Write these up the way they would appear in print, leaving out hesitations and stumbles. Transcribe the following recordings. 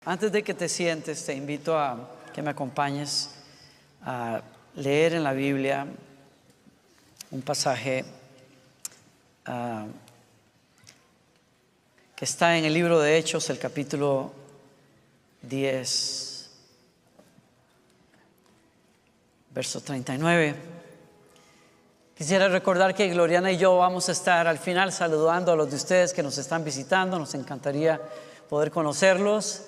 Antes de que te sientes, te invito a que me acompañes a leer en la Biblia un pasaje que está en el libro de Hechos, el capítulo 10, verso 39. Quisiera recordar que Gloriana y yo vamos a estar al final saludando a los de ustedes que nos están visitando. Nos encantaría poder conocerlos.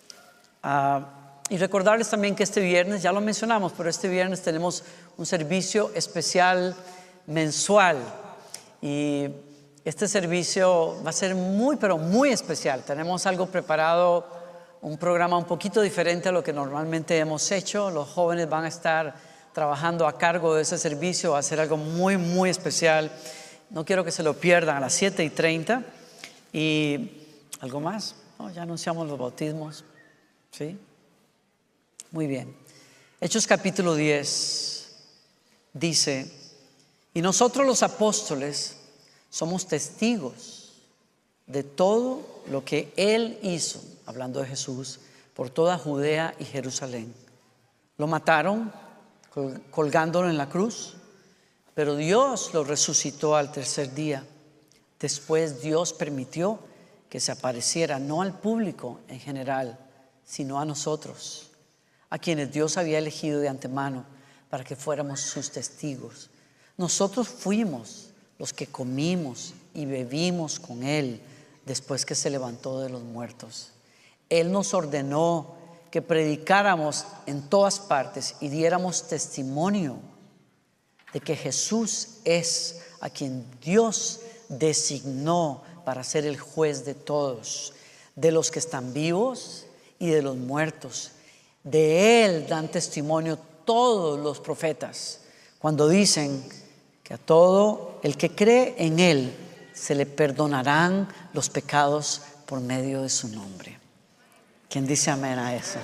Y recordarles también que este viernes, ya lo mencionamos, pero este viernes tenemos un servicio especial mensual. Y este servicio va a ser muy, pero muy especial. Tenemos algo preparado, un programa un poquito diferente a lo que normalmente hemos hecho. Los jóvenes van a estar trabajando a cargo de ese servicio. Va a ser algo muy, muy especial. No quiero que se lo pierdan, a las 7:30. ¿Y algo más? No, ya anunciamos los bautismos. ¿Sí? Muy bien. Hechos capítulo 10 dice: y nosotros los apóstoles somos testigos de todo lo que Él hizo, hablando de Jesús, por toda Judea y Jerusalén. Lo mataron colgándolo en la cruz, pero Dios lo resucitó al tercer día. Después Dios permitió que se apareciera no al público en general, sino a nosotros, a quienes Dios había elegido de antemano para que fuéramos sus testigos. Nosotros fuimos los que comimos y bebimos con Él después que se levantó de los muertos. Él nos ordenó que predicáramos en todas partes y diéramos testimonio de que Jesús es a quien Dios designó para ser el juez de todos, de los que están vivos y de los muertos. De Él dan testimonio todos los profetas cuando dicen que a todo el que cree en Él se le perdonarán los pecados por medio de su nombre. ¿Quién dice amén a eso?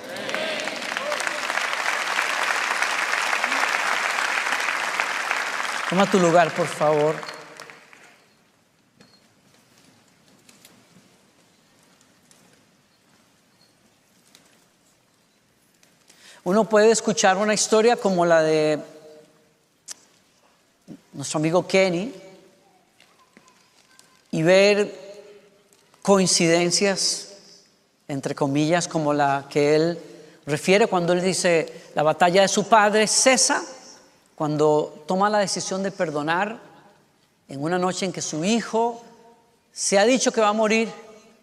Toma tu lugar, por favor. Uno puede escuchar una historia como la de nuestro amigo Kenny y ver coincidencias, entre comillas, como la que él refiere cuando él dice: la batalla de su padre cesa cuando toma la decisión de perdonar en una noche en que su hijo se ha dicho que va a morir,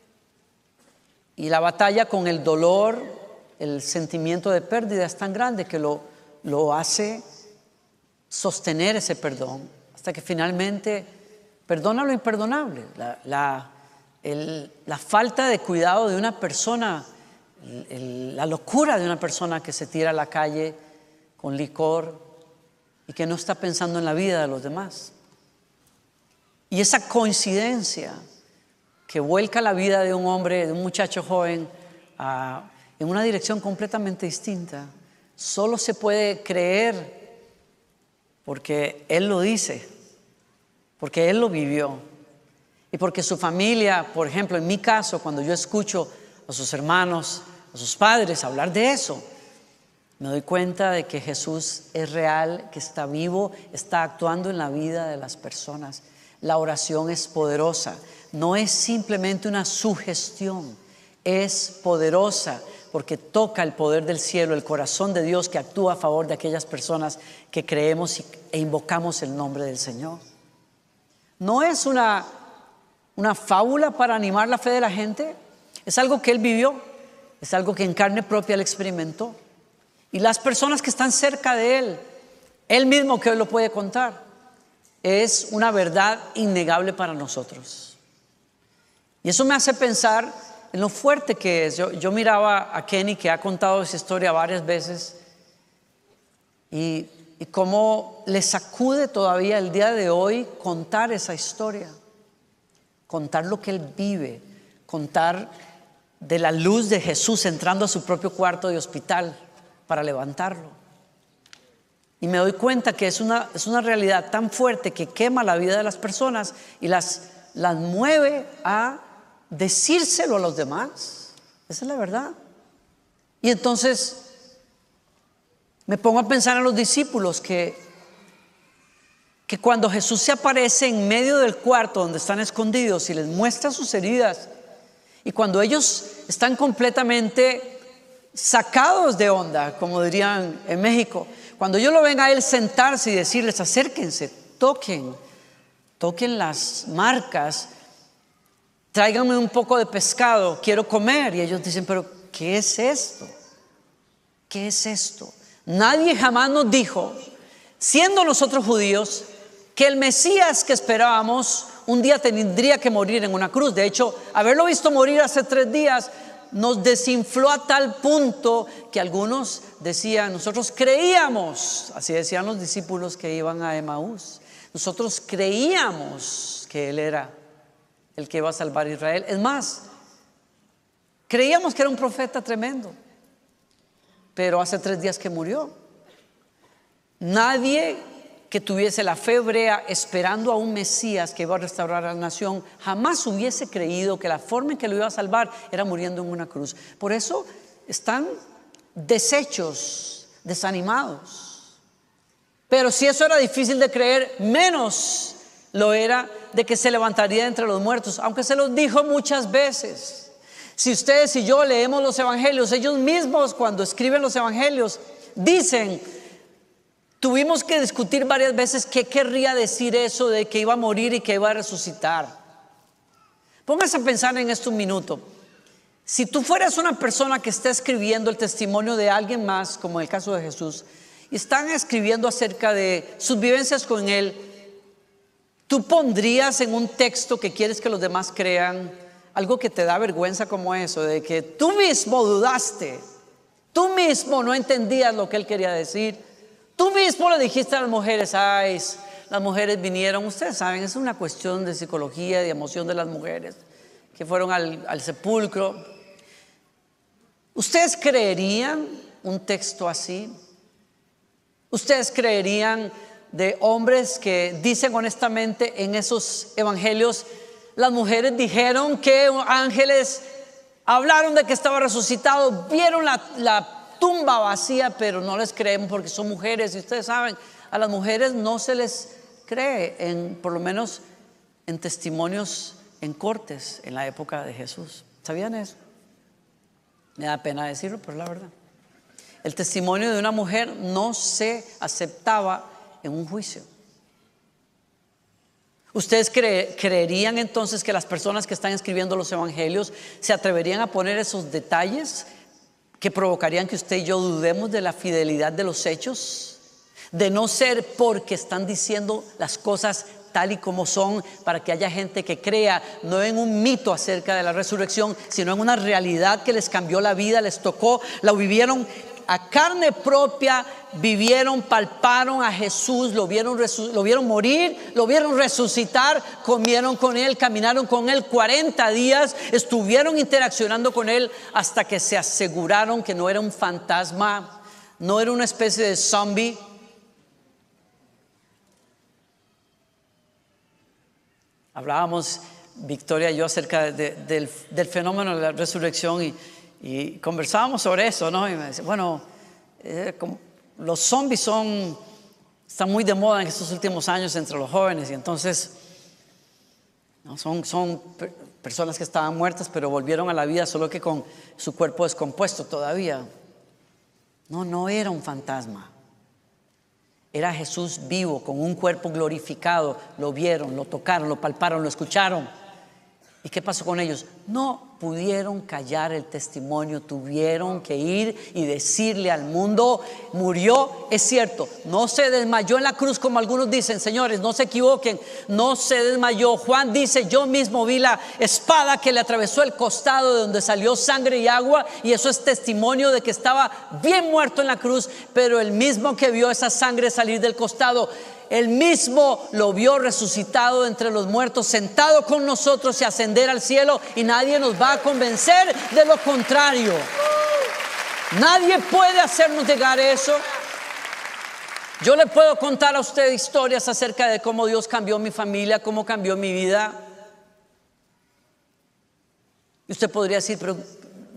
y la batalla con el dolor, el sentimiento de pérdida es tan grande que lo hace sostener ese perdón hasta que finalmente perdona lo imperdonable. La falta de cuidado de una persona, la locura de una persona que se tira a la calle con licor y que no está pensando en la vida de los demás. Y esa coincidencia que vuelca la vida de un hombre, de un muchacho joven, en una dirección completamente distinta, solo se puede creer porque Él lo dice, porque Él lo vivió y porque su familia, por ejemplo, en mi caso, cuando yo escucho a sus hermanos, a sus padres hablar de eso, me doy cuenta de que Jesús es real, que está vivo, está actuando en la vida de las personas. La oración es poderosa, no es simplemente una sugestión, es poderosa porque toca el poder del cielo, el corazón de Dios que actúa a favor de aquellas personas que creemos e invocamos el nombre del Señor. No es una fábula para animar la fe de la gente, es algo que Él vivió, es algo que en carne propia Él experimentó. Y las personas que están cerca de Él mismo que Él lo puede contar, es una verdad innegable para nosotros. Y eso me hace pensar en lo fuerte que es. Yo miraba a Kenny, que ha contado esa historia varias veces, y cómo le sacude todavía el día de hoy contar esa historia, contar lo que él vive, contar de la luz de Jesús entrando a su propio cuarto de hospital para levantarlo. Y me doy cuenta que es una realidad tan fuerte que quema la vida de las personas y las mueve a decírselo a los demás. Esa es la verdad. Y entonces me pongo a pensar en los discípulos que cuando Jesús se aparece en medio del cuarto donde están escondidos y les muestra sus heridas, y cuando ellos están completamente sacados de onda, como dirían en México, cuando ellos lo ven a él sentarse y decirles: acérquense, toquen las marcas, tráiganme un poco de pescado, quiero comer. Y ellos dicen: pero ¿qué es esto? ¿Qué es esto? Nadie jamás nos dijo, siendo nosotros judíos, que el Mesías que esperábamos un día tendría que morir en una cruz. De hecho, haberlo visto morir hace 3 días nos desinfló a tal punto que algunos decían: nosotros creíamos, así decían los discípulos que iban a Emaús, nosotros creíamos que Él era el que iba a salvar a Israel. Es más, creíamos que era un profeta tremendo, pero hace 3 días que murió. Nadie que tuviese la fe hebrea esperando a un Mesías que iba a restaurar a la nación jamás hubiese creído que la forma en que lo iba a salvar era muriendo en una cruz. Por eso están deshechos, desanimados. Pero si eso era difícil de creer, menos lo era de que se levantaría entre los muertos, aunque se los dijo muchas veces. Si ustedes y yo leemos los evangelios, ellos mismos cuando escriben los evangelios dicen: tuvimos que discutir varias veces qué querría decir eso de que iba a morir y que iba a resucitar. Póngase a pensar en esto un minuto. Si tú fueras una persona que está escribiendo el testimonio de alguien más, como en el caso de Jesús, y están escribiendo acerca de sus vivencias con Él, ¿tú pondrías en un texto que quieres que los demás crean algo que te da vergüenza como eso, de que tú mismo dudaste, tú mismo no entendías lo que Él quería decir, tú mismo le dijiste a las mujeres: ay, las mujeres vinieron? Ustedes saben, es una cuestión de psicología, de emoción de las mujeres que fueron al sepulcro. ¿Ustedes creerían un texto así? ¿Ustedes creerían de hombres que dicen honestamente en esos evangelios: las mujeres dijeron que ángeles hablaron de que estaba resucitado, vieron la tumba vacía, pero no les creemos porque son mujeres? Y ustedes saben, a las mujeres no se les cree, por lo menos en testimonios en cortes en la época de Jesús. ¿Sabían eso? Me da pena decirlo, pero es la verdad. El testimonio de una mujer no se aceptaba en un juicio. ¿Ustedes creerían entonces que las personas que están escribiendo los evangelios se atreverían a poner esos detalles que provocarían que usted y yo dudemos de la fidelidad de los hechos? De no ser porque están diciendo las cosas tal y como son, para que haya gente que crea no en un mito acerca de la resurrección, sino en una realidad que les cambió la vida, les tocó, la vivieron a carne propia, vivieron, palparon a Jesús, lo vieron morir, lo vieron resucitar, comieron con Él, caminaron con Él 40 días, estuvieron interaccionando con Él hasta que se aseguraron que no era un fantasma, no era una especie de zombie. Hablábamos, Victoria y yo, acerca del fenómeno de la resurrección y conversábamos sobre eso, ¿no? Y me decía: bueno, los zombies están muy de moda en estos últimos años entre los jóvenes, y entonces ¿no? son personas que estaban muertas pero volvieron a la vida, solo que con su cuerpo descompuesto todavía. No era un fantasma, era Jesús vivo con un cuerpo glorificado. Lo vieron, lo tocaron, lo palparon, lo escucharon. ¿Y qué pasó con ellos? No pudieron callar el testimonio, tuvieron que ir y decirle al mundo: murió, es cierto, no se desmayó en la cruz como algunos dicen. Señores, no se equivoquen, no se desmayó. Juan dice: yo mismo vi la espada que le atravesó el costado, de donde salió sangre y agua, y eso es testimonio de que estaba bien muerto en la cruz. Pero el mismo que vio esa sangre salir del costado, él mismo lo vio resucitado entre los muertos, sentado con nosotros y ascender al cielo, y nadie nos va a convencer de lo contrario. Nadie puede hacernos negar eso. Yo le puedo contar a usted historias acerca de cómo Dios cambió mi familia, cómo cambió mi vida. Y usted podría decir: pero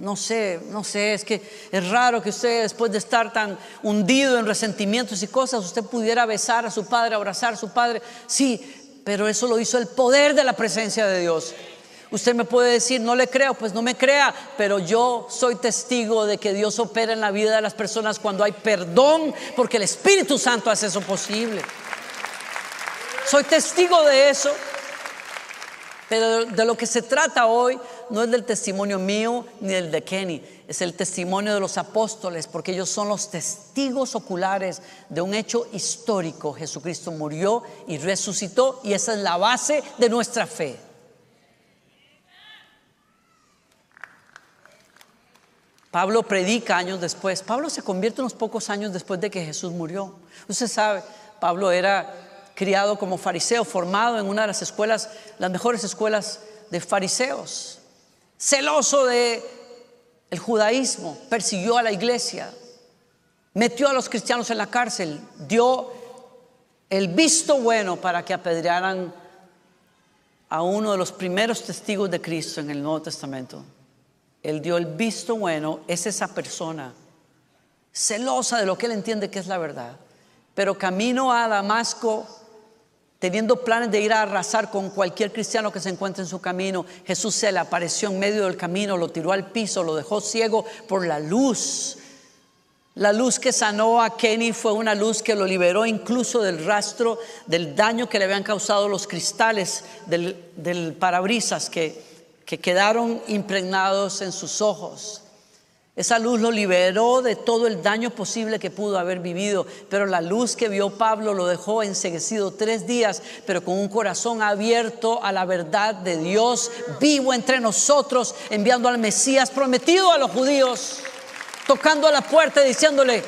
no sé, es que es raro que usted, después de estar tan hundido en resentimientos y cosas, usted pudiera besar a su padre, abrazar a su padre. Sí, pero eso lo hizo el poder de la presencia de Dios. Usted me puede decir, no le creo, pues no me crea, pero yo soy testigo de que Dios opera en la vida de las personas cuando hay perdón, porque el Espíritu Santo hace eso posible. Soy testigo de eso. Pero de lo que se trata hoy no es del testimonio mío ni del de Kenny, es el testimonio de los apóstoles, porque ellos son los testigos oculares de un hecho histórico. Jesucristo murió y resucitó, y esa es la base de nuestra fe. Pablo predica años después. Pablo se convierte unos pocos años después de que Jesús murió. Usted sabe, Pablo era criado como fariseo, formado en una de las escuelas, las mejores escuelas de fariseos, celoso de el judaísmo, persiguió a la iglesia, metió a los cristianos en la cárcel, dio el visto bueno para que apedrearan a uno de los primeros testigos de Cristo en el Nuevo Testamento. Él dio el visto bueno. Es esa persona celosa de lo que él entiende que es la verdad, pero camino a Damasco, teniendo planes de ir a arrasar con cualquier cristiano que se encuentre en su camino, Jesús se le apareció en medio del camino, lo tiró al piso, lo dejó ciego por la luz. La luz que sanó a Kenny fue una luz que lo liberó incluso del rastro del daño que le habían causado los cristales del parabrisas que quedaron impregnados en sus ojos. Esa luz lo liberó de todo el daño posible que pudo haber vivido, pero la luz que vio Pablo lo dejó enceguecido 3 días, pero con un corazón abierto a la verdad de Dios vivo entre nosotros, enviando al Mesías prometido a los judíos, tocando a la puerta y diciéndole: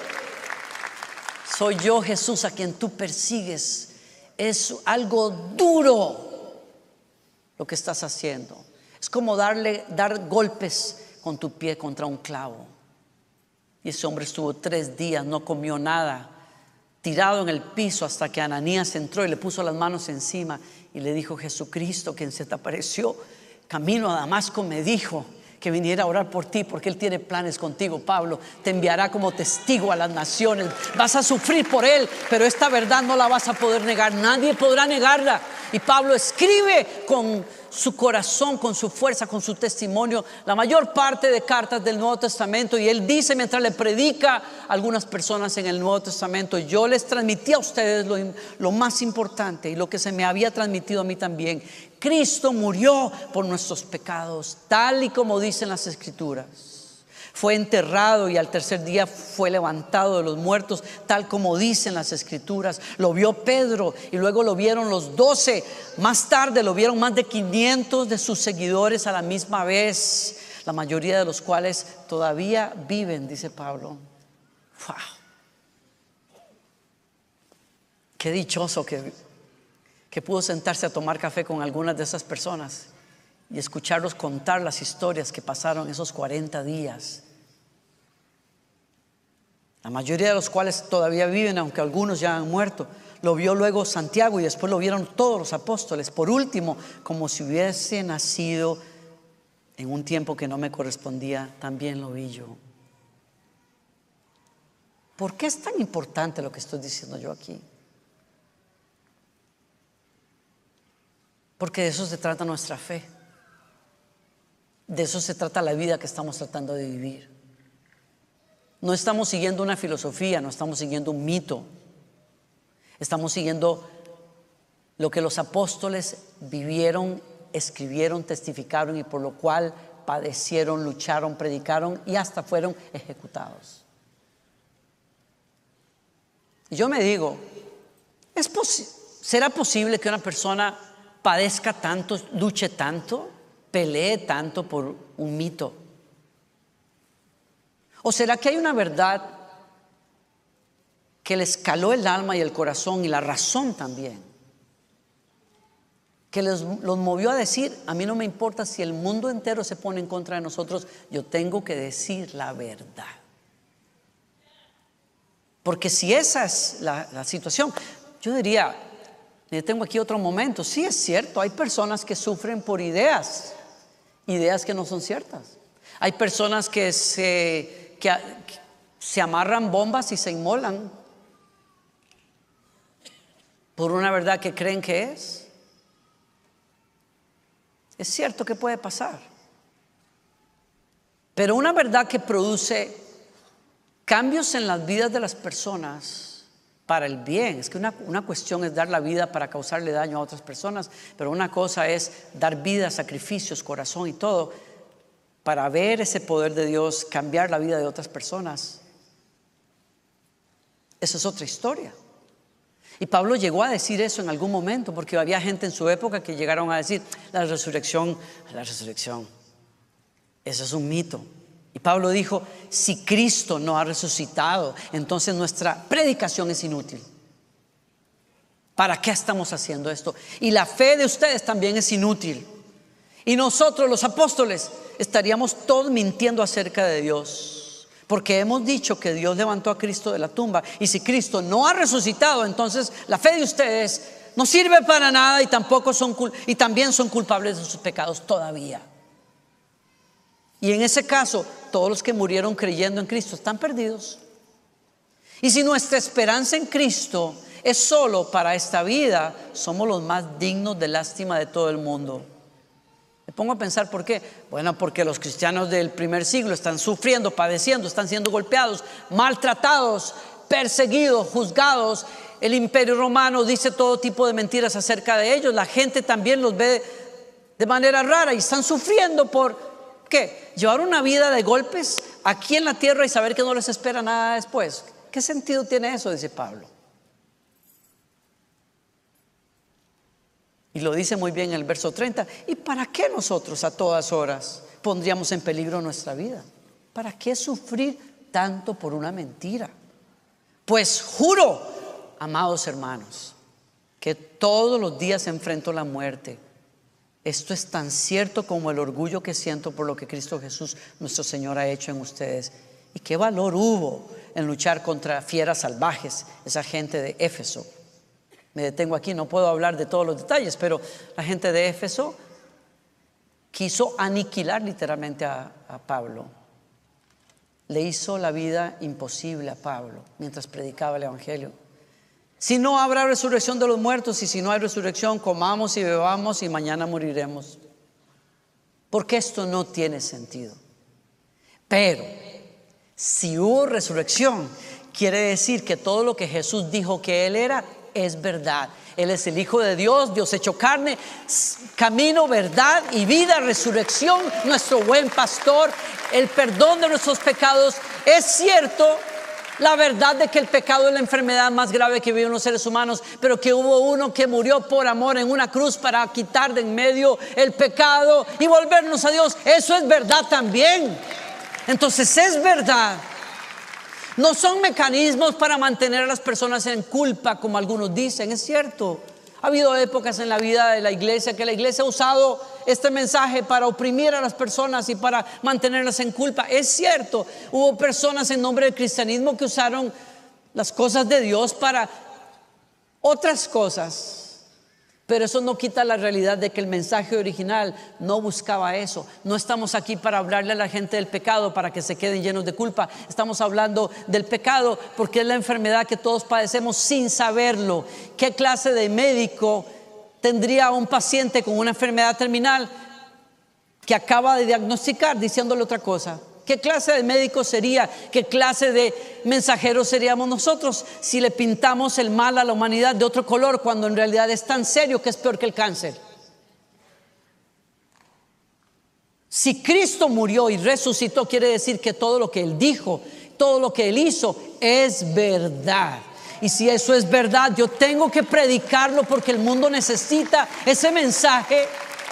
soy yo, Jesús, a quien tú persigues. Es algo duro lo que estás haciendo. Es como dar golpes con tu pie contra un clavo. Y ese hombre estuvo 3 días, no comió nada, tirado en el piso, hasta que Ananías entró y le puso las manos encima y le dijo: Jesucristo, quien se te apareció camino a Damasco, me dijo que viniera a orar por ti, porque Él tiene planes contigo. Pablo, te enviará como testigo a las naciones. Vas a sufrir por Él, pero esta verdad no la vas a poder negar. Nadie podrá negarla. Y Pablo escribe con su corazón, con su fuerza, con su testimonio, la mayor parte de cartas del Nuevo Testamento. Y él dice, mientras le predica a algunas personas en el Nuevo Testamento: yo les transmití a ustedes lo más importante, y lo que se me había transmitido a mí también. Cristo murió por nuestros pecados, tal y como dicen las Escrituras. Fue enterrado y al 3er día fue levantado de los muertos, tal como dicen las Escrituras. Lo vio Pedro y luego lo vieron los 12. Más tarde lo vieron más de 500 de sus seguidores a la misma vez, la mayoría de los cuales todavía viven, dice Pablo. ¡Wow! Qué dichoso que pudo sentarse a tomar café con algunas de esas personas y escucharlos contar las historias que pasaron esos 40 días. La mayoría de los cuales todavía viven, aunque algunos ya han muerto. Lo vio luego Santiago y después lo vieron todos los apóstoles. Por último, como si hubiese nacido en un tiempo que no me correspondía, también lo vi yo. ¿Por qué es tan importante lo que estoy diciendo yo aquí? Porque de eso se trata nuestra fe. De eso se trata la vida que estamos tratando de vivir. No estamos siguiendo una filosofía, no estamos siguiendo un mito. Estamos siguiendo lo que los apóstoles vivieron, escribieron, testificaron, y por lo cual padecieron, lucharon, predicaron y hasta fueron ejecutados. Y yo me digo, ¿será posible que una persona padezca tanto, luche tanto, pelee tanto por un mito? ¿O será que hay una verdad que les caló el alma y el corazón y la razón también, que los movió a decir: a mí no me importa si el mundo entero se pone en contra de nosotros, yo tengo que decir la verdad? Porque si esa es la situación, yo diría, tengo aquí otro momento. Sí, es cierto, hay personas que sufren por ideas que no son ciertas. Hay personas que se amarran bombas y se inmolan por una verdad que creen que es. Es cierto que puede pasar, pero una verdad que produce cambios en las vidas de las personas para el bien. Es que una cuestión es dar la vida para causarle daño a otras personas, pero una cosa es dar vida, sacrificios, corazón y todo para ver ese poder de Dios cambiar la vida de otras personas. Esa es otra historia. Y Pablo llegó a decir eso en algún momento, porque había gente en su época que llegaron a decir la resurrección, eso es un mito. Y Pablo dijo, si Cristo no ha resucitado, entonces nuestra predicación es inútil. ¿Para qué estamos haciendo esto? Y la fe de ustedes también es inútil. Y nosotros los apóstoles estaríamos todos mintiendo acerca de Dios, porque hemos dicho que Dios levantó a Cristo de la tumba. Y si Cristo no ha resucitado, entonces la fe de ustedes no sirve para nada y también son culpables de sus pecados todavía. Y en ese caso, todos los que murieron creyendo en Cristo están perdidos. Y si nuestra esperanza en Cristo es solo para esta vida, somos los más dignos de lástima de todo el mundo. Me pongo a pensar ¿por qué? Bueno, porque los cristianos del primer siglo están sufriendo, padeciendo, están siendo golpeados, maltratados, perseguidos, juzgados. El imperio romano dice todo tipo de mentiras acerca de ellos. La gente también los ve de manera rara y están sufriendo por ¿qué? Llevar una vida de golpes aquí en la tierra y saber que no les espera nada después. ¿Qué sentido tiene eso? Dice Pablo. Y lo dice muy bien en el verso 30. ¿Y para qué nosotros a todas horas pondríamos en peligro nuestra vida? ¿Para qué sufrir tanto por una mentira? Pues juro, amados hermanos, que todos los días enfrento la muerte. Esto es tan cierto como el orgullo que siento por lo que Cristo Jesús, nuestro Señor, ha hecho en ustedes. Y qué valor hubo en luchar contra fieras salvajes, esa gente de Éfeso. Me detengo aquí, no puedo hablar de todos los detalles, pero la gente de Éfeso quiso aniquilar literalmente a Pablo. Le hizo la vida imposible a Pablo mientras predicaba el evangelio. Si no habrá resurrección de los muertos, y si no hay resurrección, comamos y bebamos y mañana moriremos. Porque esto no tiene sentido. Pero si hubo resurrección, quiere decir que todo lo que Jesús dijo que Él era es verdad. Él es el Hijo de Dios, Dios hecho carne, camino, verdad y vida, resurrección, nuestro buen pastor, el perdón de nuestros pecados. Es cierto la verdad de que el pecado es la enfermedad más grave que viven los seres humanos, pero que hubo uno que murió por amor en una cruz para quitar de en medio el pecado y volvernos a Dios. Eso es verdad también. Entonces es verdad. No son mecanismos para mantener a las personas en culpa, como algunos dicen. Es cierto, ha habido épocas en la vida de la iglesia que la iglesia ha usado este mensaje para oprimir a las personas y para mantenerlas en culpa. Es cierto, hubo personas en nombre del cristianismo que usaron las cosas de Dios para otras cosas. Pero eso no quita la realidad de que el mensaje original no buscaba eso. No estamos aquí para hablarle a la gente del pecado para que se queden llenos de culpa. Estamos hablando del pecado porque es la enfermedad que todos padecemos sin saberlo. ¿Qué clase de médico tendría a un paciente con una enfermedad terminal que acaba de diagnosticar diciéndole otra cosa? ¿Qué clase de médico sería? ¿Qué clase de mensajeros seríamos nosotros si le pintamos el mal a la humanidad de otro color cuando en realidad es tan serio que es peor que el cáncer? Si Cristo murió y resucitó, quiere decir que todo lo que Él dijo, todo lo que Él hizo es verdad. Y si eso es verdad, yo tengo que predicarlo porque el mundo necesita ese mensaje.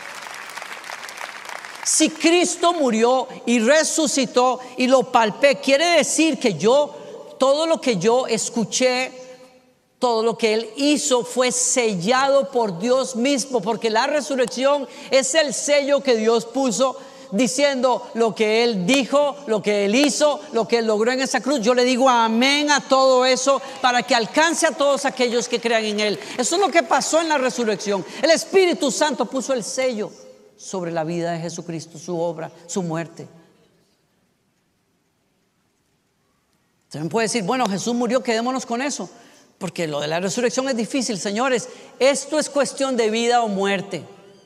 Si Cristo murió y resucitó y lo palpé, quiere decir que todo lo que yo escuché, todo lo que Él hizo fue sellado por Dios mismo, porque la resurrección es el sello que Dios puso diciendo lo que Él dijo, lo que Él hizo, lo que Él logró en esa cruz. Yo le digo amén a todo eso para que alcance a todos aquellos que crean en Él. Eso es lo que pasó en la resurrección. El Espíritu Santo puso el sello sobre la vida de Jesucristo, su obra, su muerte. Usted me puede decir, bueno, Jesús murió, quedémonos con eso, porque lo de la resurrección es difícil. Señores, esto es cuestión de vida o muerte.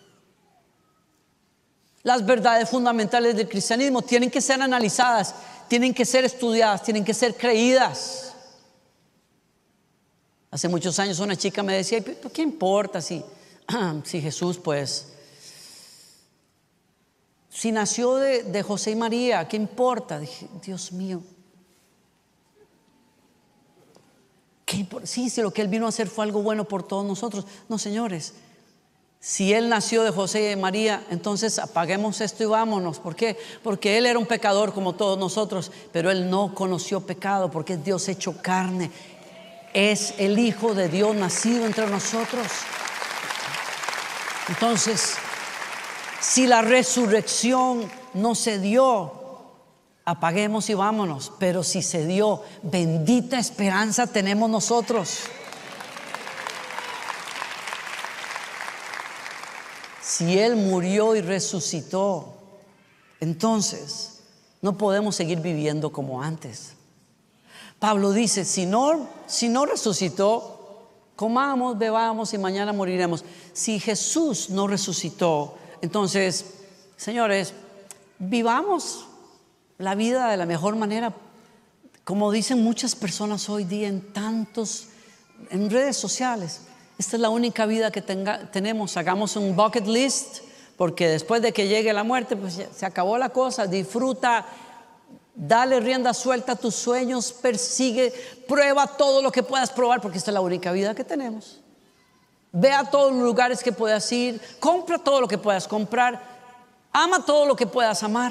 Las verdades fundamentales del cristianismo tienen que ser analizadas, tienen que ser estudiadas, tienen que ser creídas. Hace muchos años una chica me decía, ¿qué importa si Jesús, pues, si nació de José y María, qué importa? Dije, Dios mío, ¿qué importa? Sí, si lo que Él vino a hacer fue algo bueno por todos nosotros. No, señores, si Él nació de José y de María, entonces apaguemos esto y vámonos. ¿Por qué? Porque Él era un pecador como todos nosotros, pero Él no conoció pecado porque es Dios hecho carne. Es el Hijo de Dios nacido entre nosotros. Entonces, si la resurrección no se dio, apaguemos y vámonos. Pero si se dio, bendita esperanza tenemos nosotros. Si Él murió y resucitó, entonces no podemos seguir viviendo como antes. Pablo dice, si no resucitó, comamos, bebamos y mañana moriremos. Si Jesús no resucitó, entonces, señores, vivamos la vida de la mejor manera. Como dicen muchas personas hoy día en redes sociales, esta es la única vida que tenemos. Hagamos un bucket list, porque después de que llegue la muerte, pues ya se acabó la cosa. Disfruta, dale rienda suelta a tus sueños, persigue, prueba todo lo que puedas probar, porque esta es la única vida que tenemos. Ve a todos los lugares que puedas ir, compra todo lo que puedas comprar, ama todo lo que puedas amar.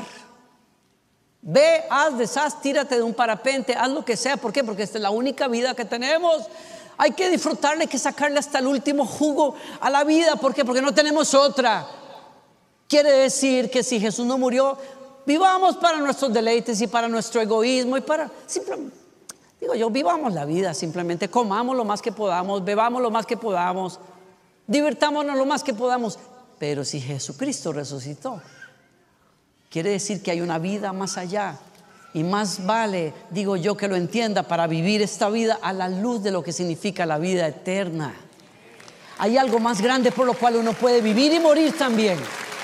Ve, deshaz, tírate de un parapente, haz lo que sea. ¿Por qué? Porque esta es la única vida que tenemos. Hay que disfrutarle, hay que sacarle hasta el último jugo a la vida. ¿Por qué? Porque no tenemos otra. Quiere decir que si Jesús no murió, vivamos para nuestros deleites y para nuestro egoísmo y para simplemente, vivamos la vida, simplemente comamos lo más que podamos, bebamos lo más que podamos, divirtámonos lo más que podamos. Pero si Jesucristo resucitó, quiere decir que hay una vida más allá. Y más vale, digo yo, que lo entienda para vivir esta vida a la luz de lo que significa la vida eterna. Hay algo más grande por lo cual uno puede vivir y morir también.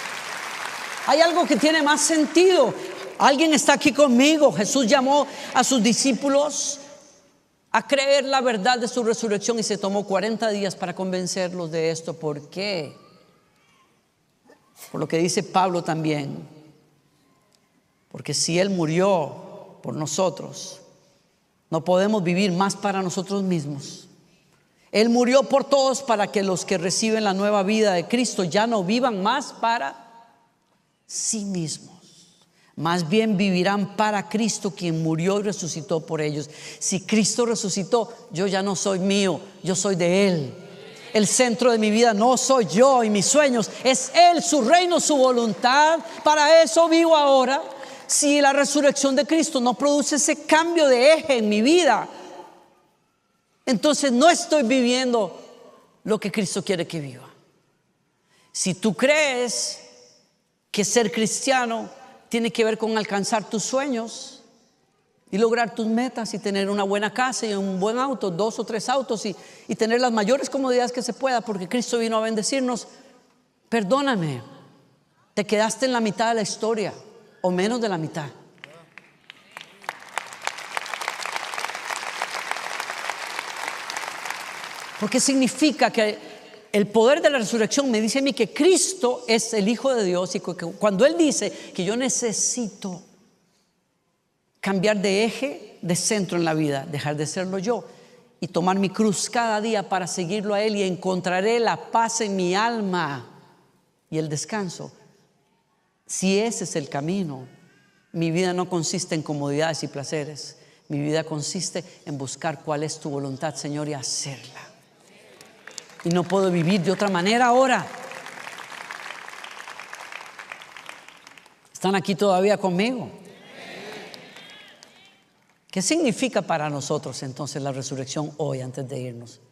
Hay algo que tiene más sentido. Alguien está aquí conmigo. Jesús llamó a sus discípulos a creer la verdad de su resurrección y se tomó 40 días para convencerlos de esto. ¿Por qué? Por lo que dice Pablo también. Porque si Él murió por nosotros, no podemos vivir más para nosotros mismos. Él murió por todos para que los que reciben la nueva vida de Cristo ya no vivan más para sí mismos. Más bien vivirán para Cristo, quien murió y resucitó por ellos. Si Cristo resucitó, yo ya no soy mío, yo soy de Él. El centro de mi vida no soy yo y mis sueños, es Él, su reino, su voluntad. Para eso vivo ahora. Si la resurrección de Cristo no produce ese cambio de eje en mi vida, entonces no estoy viviendo lo que Cristo quiere que viva. Si tú crees que ser cristiano tiene que ver con alcanzar tus sueños y lograr tus metas y tener una buena casa y un buen auto, 2 o 3 autos y tener las mayores comodidades que se pueda, porque Cristo vino a bendecirnos, perdóname, te quedaste en la mitad de la historia o menos de la mitad. Porque significa que el poder de la resurrección me dice a mí que Cristo es el Hijo de Dios, y que cuando Él dice que yo necesito cambiar de eje, de centro en la vida, dejar de serlo yo y tomar mi cruz cada día para seguirlo a Él, y encontraré la paz en mi alma y el descanso. Si ese es el camino, mi vida no consiste en comodidades y placeres. Mi vida consiste en buscar cuál es tu voluntad, Señor, y hacerla. Y no puedo vivir de otra manera ahora. ¿Están aquí todavía conmigo? ¿Qué significa para nosotros entonces la resurrección hoy, antes de irnos?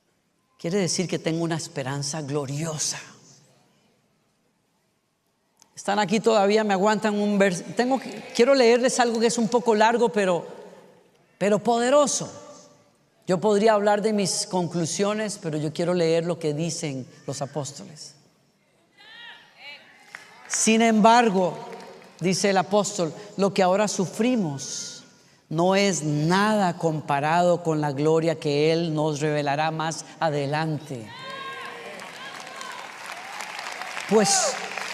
Quiere decir que tengo una esperanza gloriosa. Están aquí todavía, me aguantan un verso. Quiero leerles algo que es un poco largo, pero poderoso. Yo podría hablar de mis conclusiones, pero yo quiero leer lo que dicen los apóstoles. Sin embargo, dice el apóstol, lo que ahora sufrimos no es nada comparado con la gloria que Él nos revelará más adelante. Pues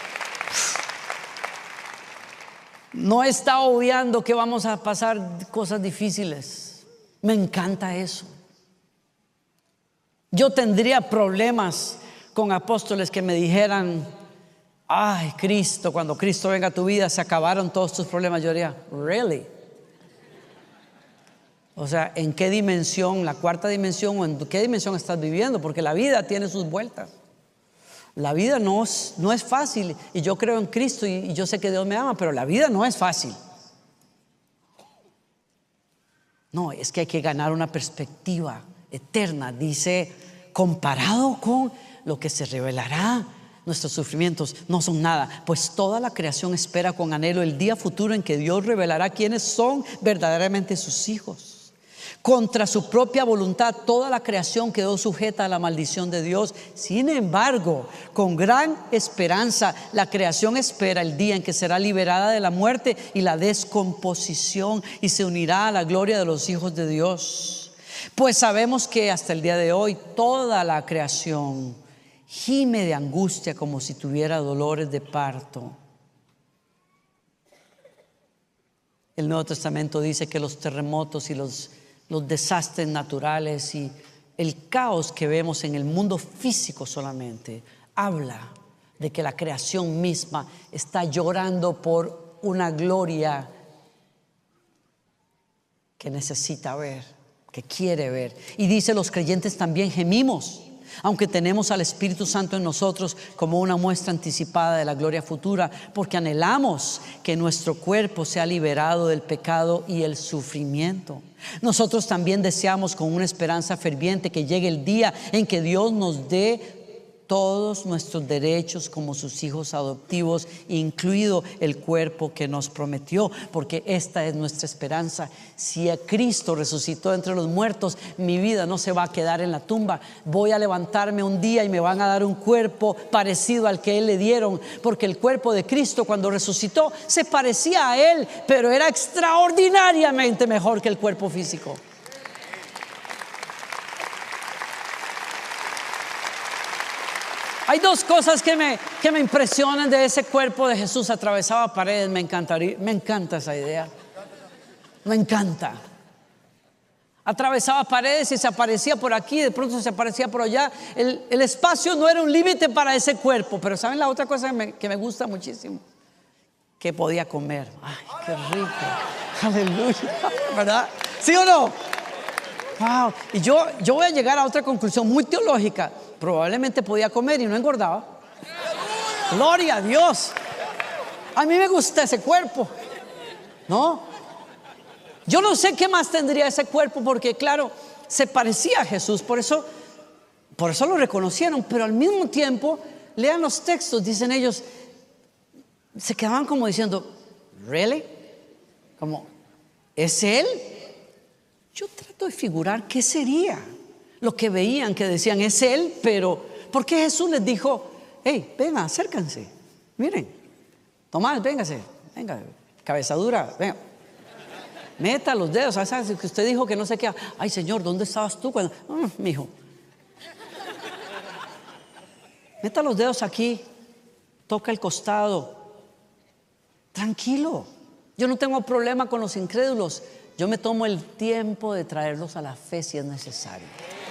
no está obviando que vamos a pasar cosas difíciles. Me encanta eso. Yo tendría problemas con apóstoles que me dijeran: ay, Cristo, cuando Cristo venga a tu vida se acabaron todos tus problemas. Yo diría: ¿really? O sea, ¿en qué dimensión, la cuarta dimensión, o en qué dimensión estás viviendo? Porque la vida tiene sus vueltas. La vida no es fácil, y yo creo en Cristo y yo sé que Dios me ama, pero la vida no es fácil. No, es que hay que ganar una perspectiva eterna. Dice, comparado con lo que se revelará, nuestros sufrimientos no son nada, pues toda la creación espera con anhelo el día futuro en que Dios revelará quiénes son verdaderamente sus hijos. Contra su propia voluntad, toda la creación quedó sujeta a la maldición de Dios. Sin embargo, con gran esperanza, la creación espera el día en que será liberada de la muerte y la descomposición y se unirá a la gloria de los hijos de Dios. Pues sabemos que hasta el día de hoy toda la creación gime de angustia como si tuviera dolores de parto. El Nuevo Testamento dice que los terremotos y los desastres naturales y el caos que vemos en el mundo físico solamente habla de que la creación misma está llorando por una gloria que necesita ver, que quiere ver. Y dice, los creyentes también gemimos, aunque tenemos al Espíritu Santo en nosotros como una muestra anticipada de la gloria futura, porque anhelamos que nuestro cuerpo sea liberado del pecado y el sufrimiento. Nosotros también deseamos con una esperanza ferviente que llegue el día en que Dios nos dé todos nuestros derechos como sus hijos adoptivos, incluido el cuerpo que nos prometió, porque esta es nuestra esperanza. Si a Cristo resucitó entre los muertos, mi vida no se va a quedar en la tumba. Voy a levantarme un día y me van a dar un cuerpo parecido al que Él le dieron, porque el cuerpo de Cristo cuando resucitó se parecía a Él, pero era extraordinariamente mejor que el cuerpo físico. Hay dos cosas que me impresionan de ese cuerpo de Jesús. Atravesaba paredes, me encanta esa idea. Me encanta. Atravesaba paredes y se aparecía por aquí, de pronto se aparecía por allá. El espacio no era un límite para ese cuerpo. Pero ¿saben la otra cosa que me gusta muchísimo? Que podía comer. Ay, qué rico. Aleluya. ¿Verdad? ¿Sí o no? Wow. Y yo voy a llegar a otra conclusión muy teológica. Probablemente podía comer y no engordaba. Gloria a Dios. A mí me gusta ese cuerpo, ¿no? Yo no sé qué más tendría ese cuerpo, porque claro, se parecía a Jesús, por eso lo reconocieron. Pero al mismo tiempo, lean los textos, dicen ellos, se quedaban como diciendo, ¿really? Como, ¿es Él? Yo trato de figurar qué sería lo que veían, que decían, es Él, pero ¿por qué Jesús les dijo, hey, venga, acérquense, miren, Tomás, véngase, venga, cabezadura, venga, meta los dedos, ¿sabes? Que usted dijo que no sé qué, ay Señor, ¿dónde estabas tú cuando? Mijo, meta los dedos aquí, toca el costado, tranquilo. Yo no tengo problema con los incrédulos, yo me tomo el tiempo de traerlos a la fe si es necesario.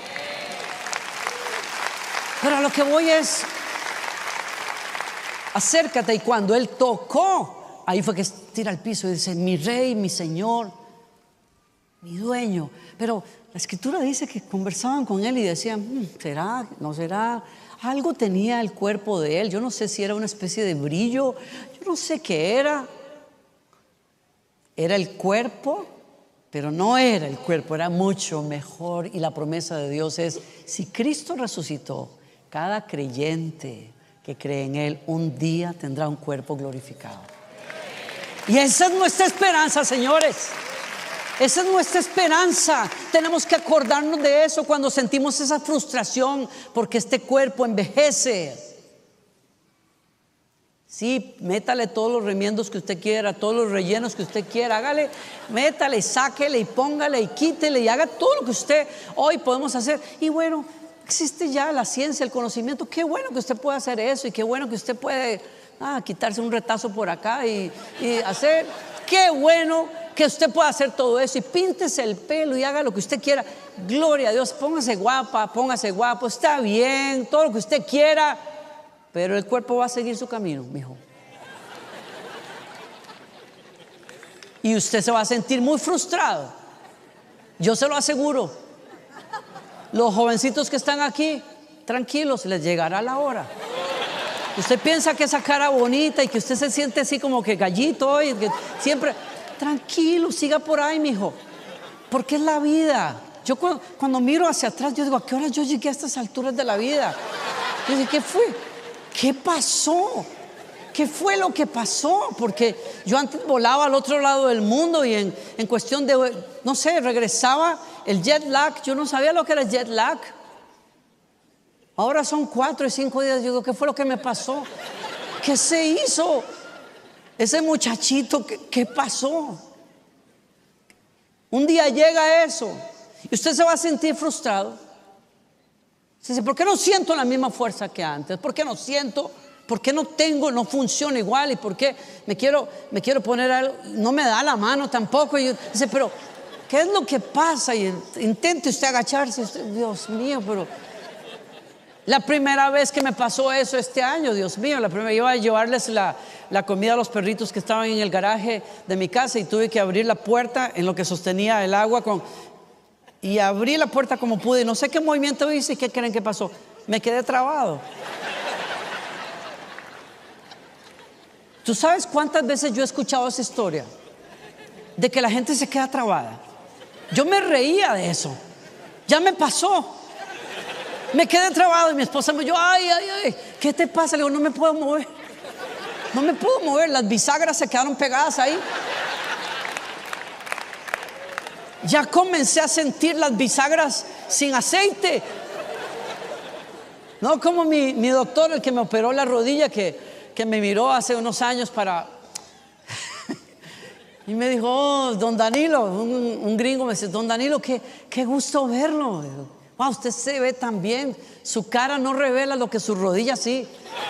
Pero a lo que voy es, acércate. Y cuando Él tocó, ahí fue que tira al piso y dice, mi Rey, mi Señor, mi dueño. Pero la Escritura dice que conversaban con Él y decían, ¿será? ¿No será? Algo tenía el cuerpo de Él. Yo no sé si era una especie de brillo, yo no sé qué era. Era el cuerpo, pero no era el cuerpo, era mucho mejor. Y la promesa de Dios es, si Cristo resucitó, cada creyente, que cree en Él un día tendrá un cuerpo glorificado. Y esa es nuestra esperanza, señores. Esa es nuestra esperanza. Tenemos que acordarnos de eso cuando sentimos esa frustración porque este cuerpo envejece. Sí, métale todos los remiendos que usted quiera, todos los rellenos que usted quiera, hágale, métale y sáquele y póngale y quítele y haga todo lo que usted hoy podemos hacer. Y bueno, existe ya la ciencia, el conocimiento. Qué bueno que usted pueda hacer eso y qué bueno que usted puede quitarse un retazo por acá y hacer. Qué bueno que usted pueda hacer todo eso y píntese el pelo y haga lo que usted quiera. Gloria a Dios, póngase guapa, póngase guapo, está bien, todo lo que usted quiera. Pero el cuerpo va a seguir su camino, mijo. Y usted se va a sentir muy frustrado. Yo se lo aseguro. Los jovencitos que están aquí, tranquilos, les llegará la hora. Usted piensa que esa cara bonita y que usted se siente así como que gallito y que siempre, tranquilo, siga por ahí, mijo. Porque es la vida. Yo cuando miro hacia atrás, yo digo, ¿a qué hora yo llegué a estas alturas de la vida? Yo digo, ¿qué fue? ¿Qué pasó? ¿Qué fue lo que pasó? Porque yo antes volaba al otro lado del mundo y en cuestión de, no sé, regresaba el jet lag. Yo no sabía lo que era el jet lag. Ahora son 4 y 5 días. Yo digo, ¿qué fue lo que me pasó? ¿Qué se hizo? Ese muchachito, ¿qué pasó? Un día llega eso y usted se va a sentir frustrado. Dice, ¿por qué no siento la misma fuerza que antes? ¿Por qué no siento? ¿Por qué no tengo? No funciona igual. ¿Y por qué me quiero poner algo? No me da la mano tampoco. Y dice, pero ¿qué es lo que pasa? Y intente usted agacharse. Dios mío, pero la primera vez que me pasó eso este año, Dios mío, la primera iba a llevarles la comida a los perritos que estaban en el garaje de mi casa y tuve que abrir la puerta en lo que sostenía el agua y abrí la puerta como pude y no sé qué movimiento hice y qué creen que pasó. Me quedé trabado. ¿Tú sabes cuántas veces yo he escuchado esa historia? De que la gente se queda trabada. Yo me reía de eso. Ya me pasó. Me quedé trabado y mi esposa me dijo, ay, ¿qué te pasa? Le digo, no me puedo mover. No me puedo mover. Las bisagras se quedaron pegadas ahí. Ya comencé a sentir las bisagras sin aceite. No como mi doctor, el que me operó la rodilla, que me miró hace unos años y me dijo, oh, don Danilo, un gringo me dice, don Danilo, qué gusto verlo. Wow, usted se ve tan bien. Su cara no revela lo que su rodilla sí.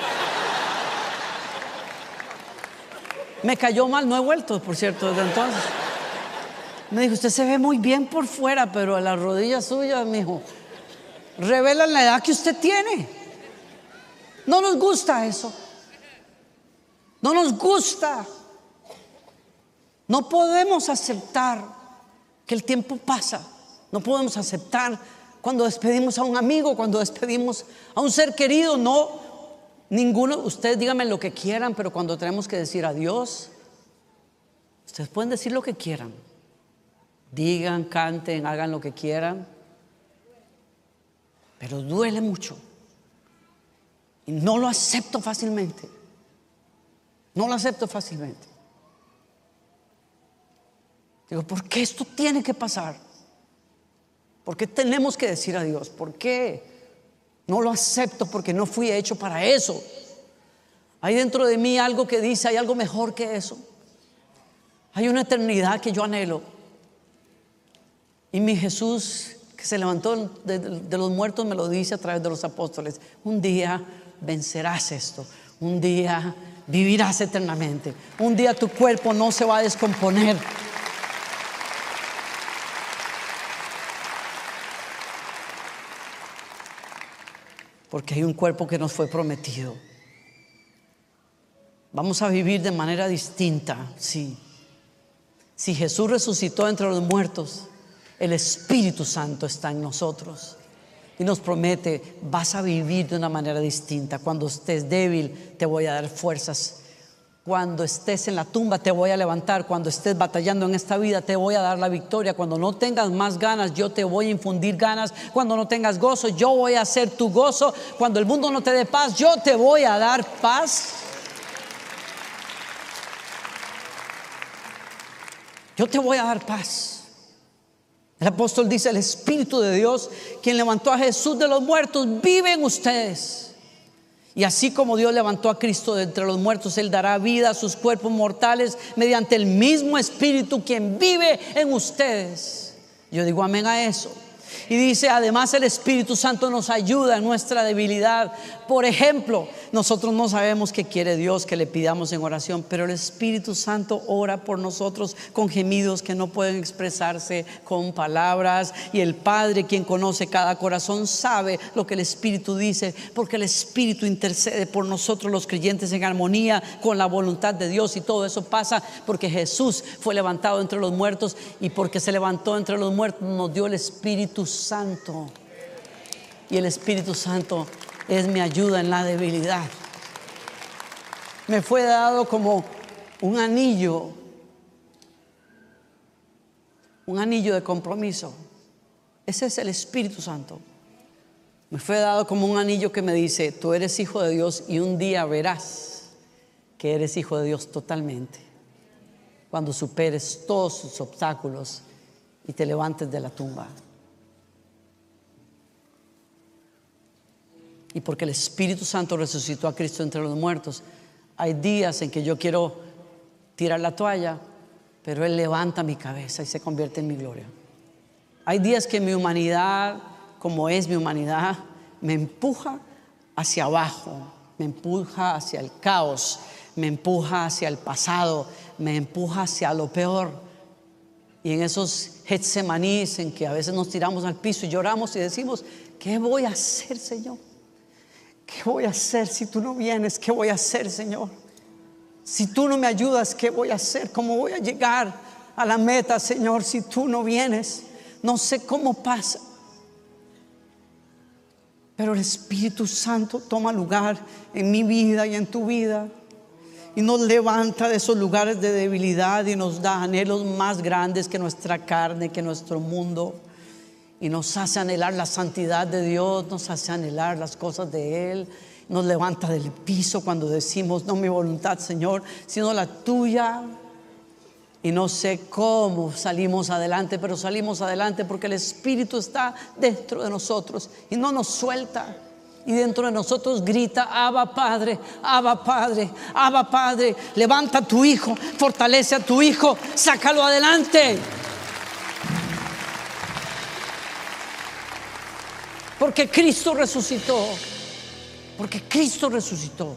Me cayó mal, no he vuelto, por cierto, desde entonces. Me dijo, usted se ve muy bien por fuera, pero las rodillas suyas, mijo, revelan la edad que usted tiene. No nos gusta eso. No nos gusta. No podemos aceptar que el tiempo pasa. No podemos aceptar cuando despedimos a un amigo, cuando despedimos a un ser querido. No, ninguno, ustedes díganme lo que quieran, pero cuando tenemos que decir adiós, ustedes pueden decir lo que quieran. Digan, canten, hagan lo que quieran, pero duele mucho y no lo acepto fácilmente. No lo acepto fácilmente. Digo, ¿por qué esto tiene que pasar? ¿Por qué tenemos que decir adiós? ¿Por qué? No lo acepto porque no fui hecho para eso. Hay dentro de mí algo que dice, hay algo mejor que eso. Hay una eternidad que yo anhelo. Y mi Jesús, que se levantó de los muertos, me lo dice a través de los apóstoles. Un día vencerás esto. Un día vivirás eternamente. Un día tu cuerpo no se va a descomponer. Porque hay un cuerpo que nos fue prometido. Vamos a vivir de manera distinta, sí. Si Jesús resucitó entre los muertos, el Espíritu Santo está en nosotros y nos promete, vas a vivir de una manera distinta. Cuando estés débil, te voy a dar fuerzas Cuando estés en la tumba te voy a levantar. Cuando estés batallando en esta vida te voy a dar la victoria. Cuando no tengas más ganas, yo te voy a infundir ganas. Cuando no tengas gozo, yo voy a ser tu gozo. Cuando el mundo no te dé paz, yo te voy a dar paz. Yo te voy a dar paz. El apóstol dice: el Espíritu de Dios, quien levantó a Jesús de los muertos, vive en ustedes. Y así como Dios levantó a Cristo de entre los muertos, Él dará vida a sus cuerpos mortales mediante el mismo Espíritu quien vive en ustedes. Yo digo amén a eso. Y dice: además el Espíritu Santo nos ayuda en nuestra debilidad. Por ejemplo, nosotros no sabemos qué quiere Dios que le pidamos en oración, pero el Espíritu Santo ora por nosotros con gemidos que no pueden expresarse con palabras. Y el Padre, quien conoce cada corazón, sabe lo que el Espíritu dice, porque el Espíritu intercede por nosotros los creyentes en armonía con la voluntad de Dios. Y todo eso pasa porque Jesús fue levantado entre los muertos, y porque se levantó entre los muertos nos dio el Espíritu Santo. Y el Espíritu Santo es mi ayuda en la debilidad. Me fue dado como un anillo de compromiso. Ese es el Espíritu Santo. Me fue dado como un anillo que me dice: tú eres hijo de Dios y un día verás que eres hijo de Dios totalmente, cuando superes todos sus obstáculos y te levantes de la tumba. Y porque el Espíritu Santo resucitó a Cristo entre los muertos, hay días en que yo quiero tirar la toalla, pero Él levanta mi cabeza y se convierte en mi gloria. Hay días que mi humanidad, como es mi humanidad, me empuja hacia abajo, me empuja hacia el caos, me empuja hacia el pasado, me empuja hacia lo peor. Y en esos Getsemanís en que a veces nos tiramos al piso y lloramos y decimos: ¿qué voy a hacer, Señor? ¿Qué voy a hacer si tú no vienes? ¿Qué voy a hacer, Señor? Si tú no me ayudas, ¿qué voy a hacer? ¿Cómo voy a llegar a la meta, Señor, si tú no vienes? No sé cómo pasa, pero el Espíritu Santo toma lugar en mi vida y en tu vida, y nos levanta de esos lugares de debilidad y nos da anhelos más grandes que nuestra carne, que nuestro mundo. Y nos hace anhelar la santidad de Dios, nos hace anhelar las cosas de Él. Nos levanta del piso cuando decimos: no mi voluntad, Señor, sino la tuya. Y no sé cómo salimos adelante, pero salimos adelante porque el Espíritu está dentro de nosotros y no nos suelta. Y dentro de nosotros grita: Abba Padre, Abba Padre, Abba Padre. Levanta a tu hijo, fortalece a tu hijo, sácalo adelante. Porque Cristo resucitó. Porque Cristo resucitó.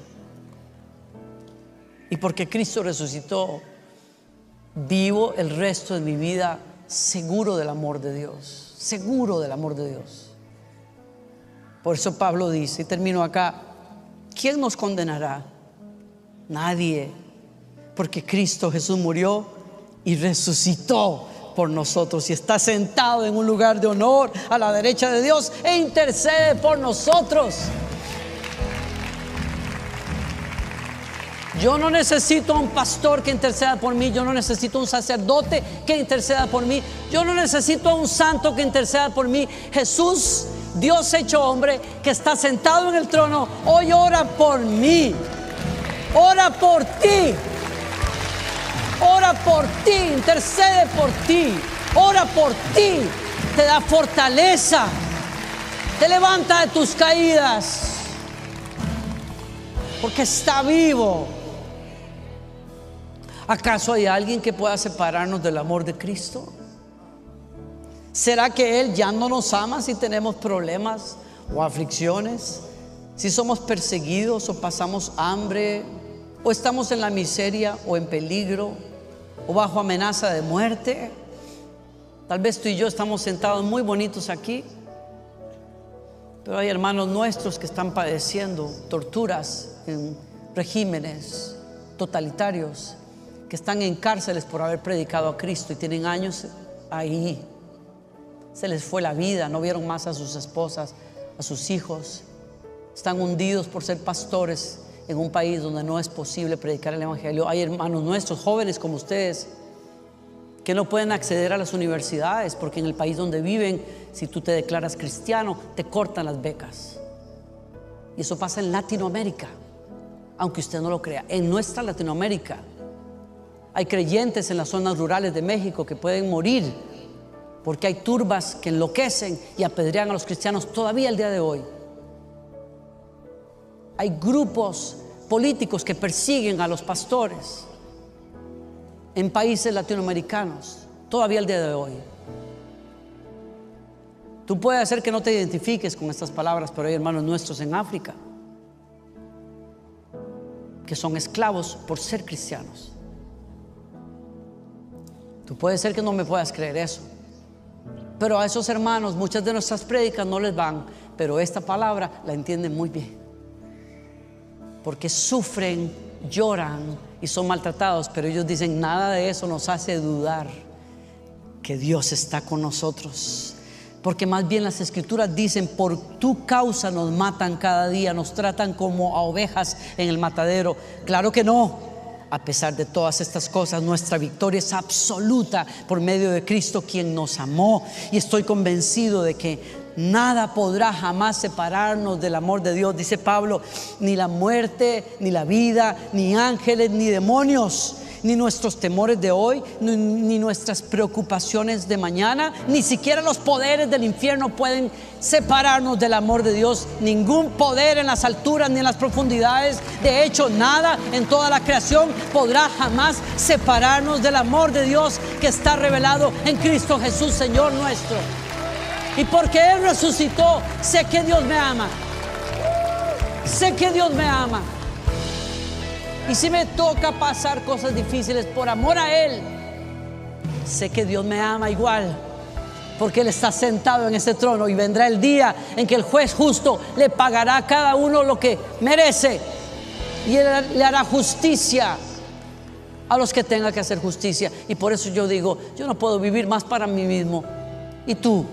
Y porque Cristo resucitó, vivo el resto de mi vida seguro del amor de Dios. Seguro del amor de Dios. Por eso Pablo dice, y termino acá: ¿quién nos condenará? Nadie. Porque Cristo Jesús murió y resucitó por nosotros, y está sentado en un lugar de honor a la derecha de Dios e intercede por nosotros. Yo no necesito a un pastor que interceda por mí. Yo no necesito a un sacerdote que interceda por mí. Yo no necesito a un santo que interceda por mí. Jesús, Dios hecho hombre, que está sentado en el trono, hoy ora por mí. Ora por ti. Ora por ti, intercede por ti, ora por ti, te da fortaleza, te levanta de tus caídas, porque está vivo. ¿Acaso hay alguien que pueda separarnos del amor de Cristo? ¿Será que Él ya no nos ama si tenemos problemas o aflicciones? Si somos perseguidos o pasamos hambre, o estamos en la miseria o en peligro o bajo amenaza de muerte. Tal vez tú y yo estamos sentados muy bonitos aquí, pero hay hermanos nuestros que están padeciendo torturas en regímenes totalitarios, que están en cárceles por haber predicado a Cristo y tienen años ahí. Se les fue la vida, no vieron más a sus esposas, a sus hijos. Están hundidos por ser pastores en un país donde no es posible predicar el evangelio. Hay hermanos nuestros, jóvenes como ustedes, que no pueden acceder a las universidades porque en el país donde viven, si tú te declaras cristiano, te cortan las becas. Y eso pasa en Latinoamérica, aunque usted no lo crea. En nuestra Latinoamérica hay creyentes en las zonas rurales de México que pueden morir porque hay turbas que enloquecen y apedrean a los cristianos todavía el día de hoy. Hay grupos políticos que persiguen a los pastores en países latinoamericanos todavía el día de hoy. Tú puedes hacer que no te identifiques con estas palabras, pero hay hermanos nuestros en África que son esclavos por ser cristianos. Tú puedes ser que no me puedas creer eso, pero a esos hermanos muchas de nuestras prédicas no les van, pero esta palabra la entienden muy bien, porque sufren, lloran y son maltratados, pero ellos dicen: nada de eso nos hace dudar que Dios está con nosotros, porque más bien las escrituras dicen: por tu causa nos matan cada día, nos tratan como a ovejas en el matadero. Claro que no. A pesar de todas estas cosas, nuestra victoria es absoluta por medio de Cristo, quien nos amó, y estoy convencido de que nada podrá jamás separarnos del amor de Dios. Dice Pablo: ni la muerte, ni la vida, ni ángeles, ni demonios, ni nuestros temores de hoy, ni nuestras preocupaciones de mañana, ni siquiera los poderes del infierno pueden separarnos del amor de Dios. Ningún poder en las alturas ni en las profundidades, de hecho nada en toda la creación podrá jamás separarnos del amor de Dios que está revelado en Cristo Jesús, Señor nuestro. Y porque Él resucitó, sé que Dios me ama. Sé que Dios me ama. Y si me toca pasar cosas difíciles por amor a Él, sé que Dios me ama igual, porque Él está sentado en ese trono, y vendrá el día en que el juez justo le pagará a cada uno lo que merece, y Él le hará justicia a los que tenga que hacer justicia. Y por eso yo digo: yo no puedo vivir más para mí mismo. ¿Y tú?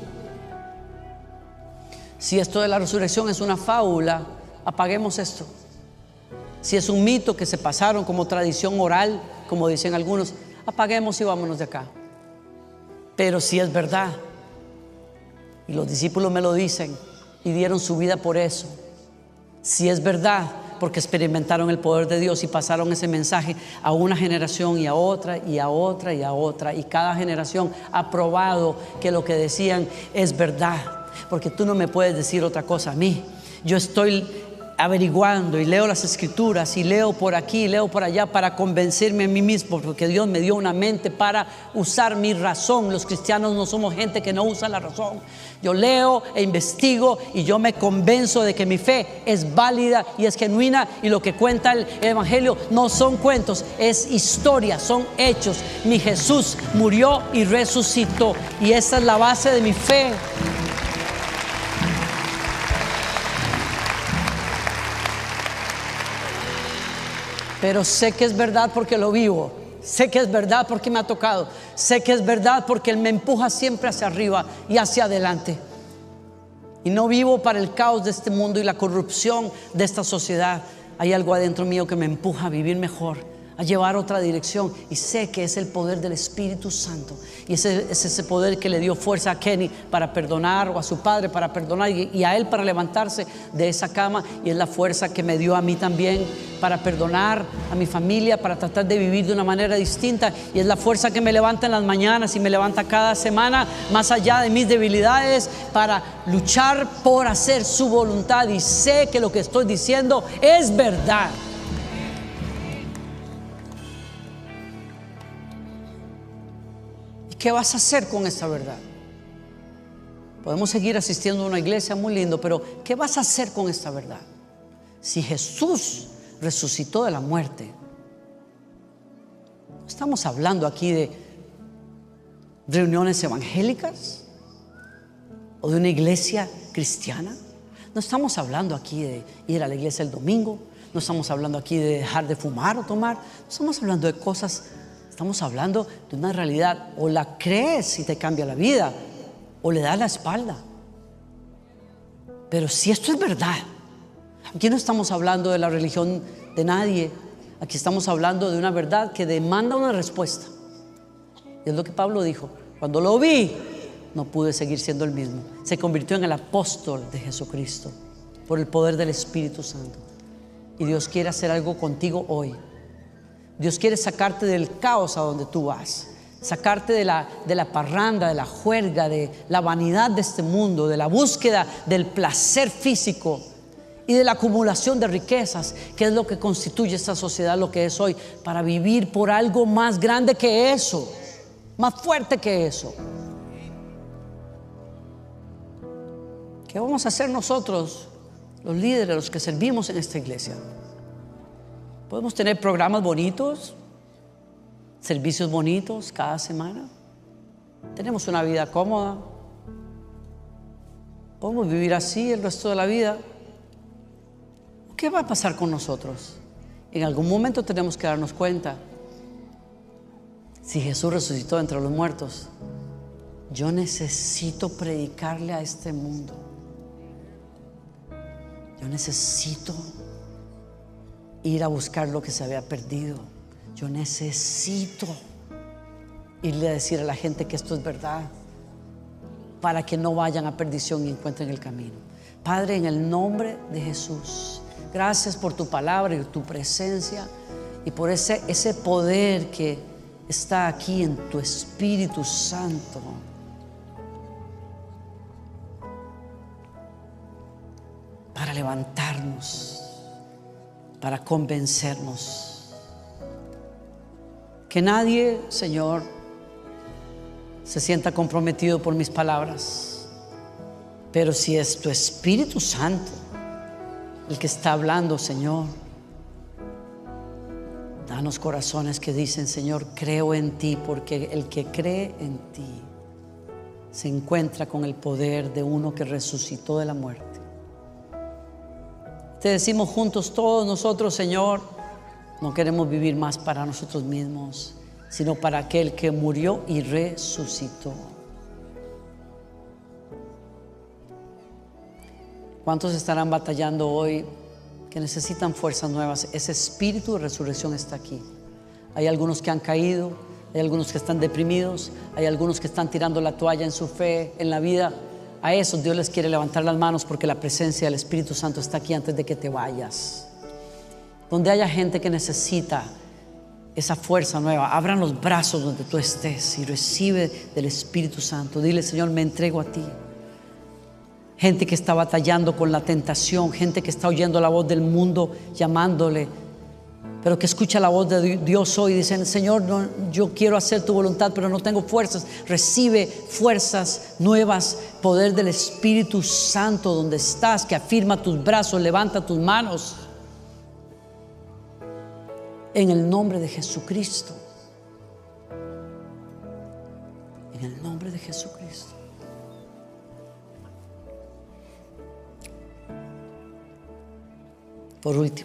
Si esto de la resurrección es una fábula, apaguemos esto. Si es un mito que se pasaron como tradición oral, como dicen algunos, apaguemos y vámonos de acá. Pero si es verdad, y los discípulos me lo dicen y dieron su vida por eso, si es verdad, porque experimentaron el poder de Dios y pasaron ese mensaje a una generación y a otra y a otra y a otra, y cada generación ha probado que lo que decían es verdad, porque tú no me puedes decir otra cosa a mí. Yo estoy averiguando y leo las escrituras y leo por aquí y leo por allá para convencerme a mí mismo, porque Dios me dio una mente para usar mi razón. Los cristianos no somos gente que no usa la razón. Yo leo e investigo y yo me convenzo de que mi fe es válida y es genuina, y lo que cuenta el evangelio no son cuentos, es historia, son hechos. Mi Jesús murió y resucitó, y esa es la base de mi fe. Pero sé que es verdad porque lo vivo. Sé que es verdad porque me ha tocado. Sé que es verdad porque Él me empuja siempre hacia arriba y hacia adelante. Y no vivo para el caos de este mundo y la corrupción de esta sociedad. Hay algo adentro mío que me empuja a vivir mejor, a llevar otra dirección, y sé que es el poder del Espíritu Santo, y es ese poder que le dio fuerza a Kenny para perdonar, o a su padre para perdonar, y a él para levantarse de esa cama, y es la fuerza que me dio a mí también para perdonar a mi familia, para tratar de vivir de una manera distinta, y es la fuerza que me levanta en las mañanas y me levanta cada semana, más allá de mis debilidades, para luchar por hacer su voluntad. Y sé que lo que estoy diciendo es verdad. ¿Qué vas a hacer con esta verdad? Podemos seguir asistiendo a una iglesia muy lindo, pero ¿qué vas a hacer con esta verdad? Si Jesús resucitó de la muerte, no estamos hablando aquí de reuniones evangélicas o de una iglesia cristiana. No estamos hablando aquí de ir a la iglesia el domingo. No estamos hablando aquí de dejar de fumar o tomar. No estamos hablando de cosas. Estamos hablando de una realidad. O la crees y te cambia la vida, o le das la espalda. Pero si esto es verdad, aquí no estamos hablando de la religión de nadie. Aquí estamos hablando de una verdad que demanda una respuesta. Y es lo que Pablo dijo: cuando lo vi, no pude seguir siendo el mismo. Se convirtió en el apóstol de Jesucristo por el poder del Espíritu Santo. Y Dios quiere hacer algo contigo hoy. Dios quiere sacarte del caos a donde tú vas, sacarte de la parranda, de la juerga, de la vanidad de este mundo, de la búsqueda del placer físico y de la acumulación de riquezas, que es lo que constituye esta sociedad, lo que es hoy, para vivir por algo más grande que eso, más fuerte que eso. ¿Qué vamos a hacer nosotros, los líderes, los que servimos en esta iglesia? Podemos tener programas bonitos, servicios bonitos cada semana. Tenemos una vida cómoda. Podemos vivir así el resto de la vida. ¿Qué va a pasar con nosotros? En algún momento tenemos que darnos cuenta. Si Jesús resucitó entre los muertos, yo necesito predicarle a este mundo. Yo necesito ir a buscar lo que se había perdido. Yo necesito irle a decir a la gente que esto es verdad, para que no vayan a perdición y encuentren el camino. Padre, en el nombre de Jesús, gracias por tu palabra y tu presencia y por ese poder que está aquí en tu Espíritu Santo. Para levantarnos, para convencernos. Que nadie, Señor, se sienta comprometido por mis palabras, pero si es tu Espíritu Santo el que está hablando, Señor, danos corazones que dicen: Señor, creo en ti, porque el que cree en ti se encuentra con el poder de uno que resucitó de la muerte. Te decimos juntos todos nosotros: Señor, no queremos vivir más para nosotros mismos, sino para aquel que murió y resucitó. ¿Cuántos estarán batallando hoy que necesitan fuerzas nuevas? Ese espíritu de resurrección está aquí. Hay algunos que han caído, hay algunos que están deprimidos, hay algunos que están tirando la toalla en su fe, en la vida. A esos Dios les quiere levantar las manos, porque la presencia del Espíritu Santo está aquí antes de que te vayas. Donde haya gente que necesita esa fuerza nueva, abran los brazos donde tú estés y recibe del Espíritu Santo. Dile: Señor, me entrego a ti. Gente que está batallando con la tentación, gente que está oyendo la voz del mundo llamándole, pero que escucha la voz de Dios hoy y dicen: Señor, no, yo quiero hacer tu voluntad, pero no tengo fuerzas. Recibe fuerzas nuevas, poder del Espíritu Santo donde estás, que afirma tus brazos, levanta tus manos. En el nombre de Jesucristo. En el nombre de Jesucristo. Por último,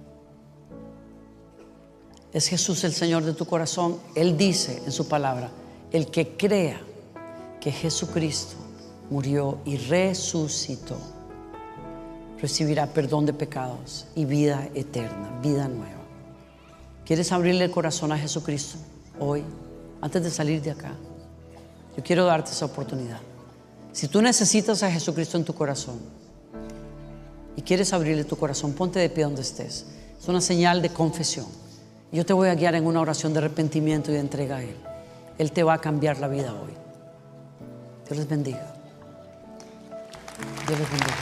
¿es Jesús el Señor de tu corazón? Él dice en su palabra: el que crea que Jesucristo murió y resucitó, recibirá perdón de pecados y vida eterna, vida nueva. ¿Quieres abrirle el corazón a Jesucristo hoy, antes de salir de acá? Yo quiero darte esa oportunidad. Si tú necesitas a Jesucristo en tu corazón y quieres abrirle tu corazón, ponte de pie donde estés. Es una señal de confesión. Yo te voy a guiar en una oración de arrepentimiento y de entrega a Él. Él te va a cambiar la vida hoy. Dios les bendiga. Dios les bendiga.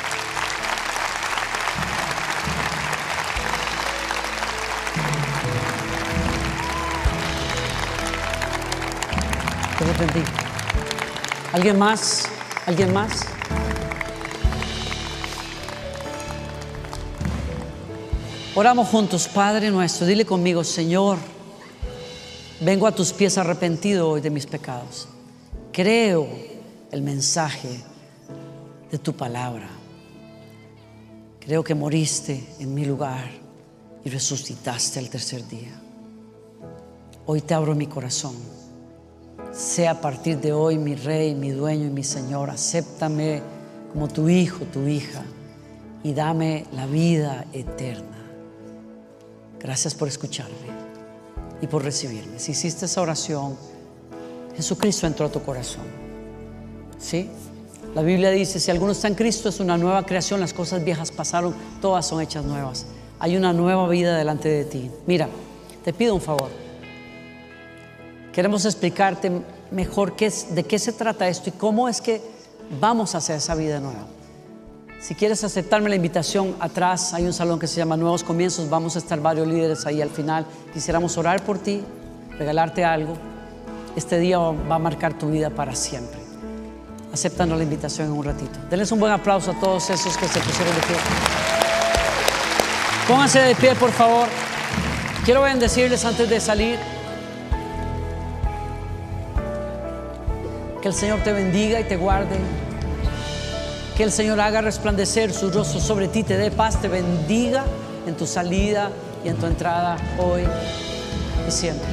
Dios les bendiga. ¿Alguien más? ¿Alguien más? Oramos juntos. Padre nuestro, dile conmigo: Señor, vengo a tus pies arrepentido hoy de mis pecados. Creo el mensaje de tu palabra. Creo que moriste en mi lugar y resucitaste al tercer día. Hoy te abro mi corazón. Sea a partir de hoy mi Rey, mi dueño y mi Señor. Acéptame como tu hijo, tu hija, y dame la vida eterna. Gracias por escucharme y por recibirme. Si hiciste esa oración, Jesucristo entró a tu corazón. ¿Sí? La Biblia dice, si alguno está en Cristo, es una nueva creación. Las cosas viejas pasaron, todas son hechas nuevas. Hay una nueva vida delante de ti. Mira, te pido un favor. Queremos explicarte mejor de qué se trata esto y cómo es que vamos hacia esa vida nueva. Si quieres aceptarme la invitación, atrás hay un salón que se llama Nuevos Comienzos. Vamos a estar varios líderes ahí al final. Quisiéramos orar por ti, regalarte algo. Este día va a marcar tu vida para siempre. Acéptanos la invitación en un ratito. Denles un buen aplauso a todos esos que se pusieron de pie. Pónganse de pie, por favor. Quiero bendecirles antes de salir. Que el Señor te bendiga y te guarde. Que el Señor haga resplandecer su rostro sobre ti, te dé paz, te bendiga en tu salida y en tu entrada hoy y siempre.